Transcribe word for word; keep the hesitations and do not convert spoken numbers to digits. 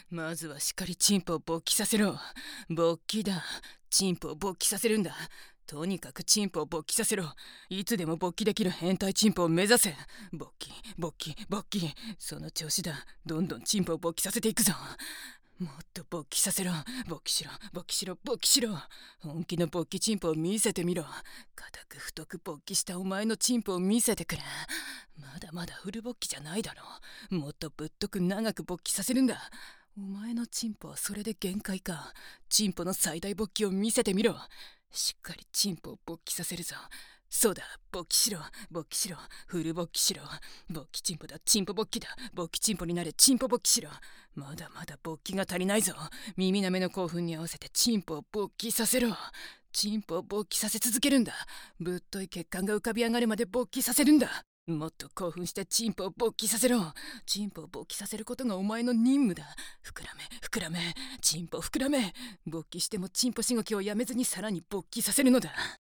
まずはしっかりチンポを勃起させろ。勃起だ。チンポを勃起させるんだ。とにかくチンポを勃起させろ。いつでも勃起できる変態チンポを目指せ。勃起勃起勃起、その調子だ。どんどんチンポを勃起させていくぞ。もっと勃起させろ。勃起しろ勃起しろ勃起しろ。本気の勃起チンポを見せてみろ。固く太く勃起したお前のチンポを見せてくれ。まだまだフル勃起じゃないだろ。もっとぶっとく長く勃起させるんだ。お前のチンポはそれで限界か。チンポの最大勃起を見せてみろ。しっかりチンポを勃起させるぞ。そうだ、勃起しろ勃起しろ。フル勃起しろ。勃起チンポだ。チンポ勃起だ。勃起チンポになれ。チンポ勃起しろ。まだまだ勃起が足りないぞ。耳なめの興奮に合わせてチンポを勃起させろ。チンポを勃起させ続けるんだ。ぶっとい血管が浮かび上がるまで勃起させるんだ。もっと興奮してチンポを勃起させろ。チンポを勃起させることがお前の任務だ。膨らめ膨らめ、チンポ膨らめ。勃起してもチンポしごきをやめずにさらに勃起させるのだ。